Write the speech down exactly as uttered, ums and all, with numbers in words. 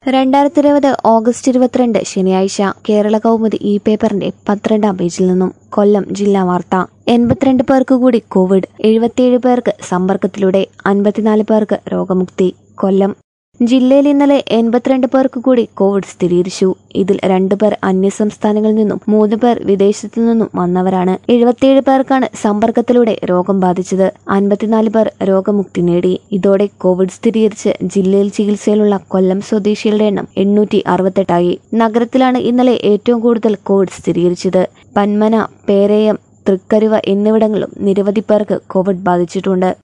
രണ്ടായിരത്തി ഇരുപത് ഓഗസ്റ്റ് ഇരുപത്തിരണ്ട് ശനിയാഴ്ച കേരള കൗമുദി ഈ പേപ്പറിന്റെ പന്ത്രണ്ടാം പേജിൽ നിന്നും കൊല്ലം ജില്ലാ വാർത്ത. എൺപത്തിരണ്ട് പേർക്ക് കൂടി കോവിഡ്, എഴുപത്തിയേഴ് പേർക്ക് സമ്പർക്കത്തിലൂടെ, അൻപത്തിനാല് പേർക്ക് രോഗമുക്തി. കൊല്ലം ജില്ലയിൽ ഇന്നലെ എൺപത്തിരണ്ട് പേർക്ക് കൂടി കോവിഡ് സ്ഥിരീകരിച്ചു. ഇതിൽ രണ്ടു പേർ അന്യസംസ്ഥാനങ്ങളിൽ നിന്നും മൂന്ന് പേർ വിദേശത്തു നിന്നും വന്നവരാണ്. എഴുപത്തിയേഴ് പേർക്കാണ് സമ്പർക്കത്തിലൂടെ രോഗം ബാധിച്ചത്. അൻപത്തിനാല് പേർ രോഗമുക്തി നേടി. ഇതോടെ കോവിഡ് സ്ഥിരീകരിച്ച് ജില്ലയിൽ ചികിത്സയിലുള്ള കൊല്ലം സ്വദേശികളുടെ എണ്ണം എണ്ണൂറ്റി അറുപത്തെട്ടായി. നഗരത്തിലാണ് ഇന്നലെ ഏറ്റവും കൂടുതൽ കോവിഡ് സ്ഥിരീകരിച്ചത്. പന്മന, പേരയം, തൃക്കരുവ എന്നിവിടങ്ങളിലും നിരവധി പേർക്ക് കോവിഡ് ബാധിച്ചിട്ടുണ്ട്.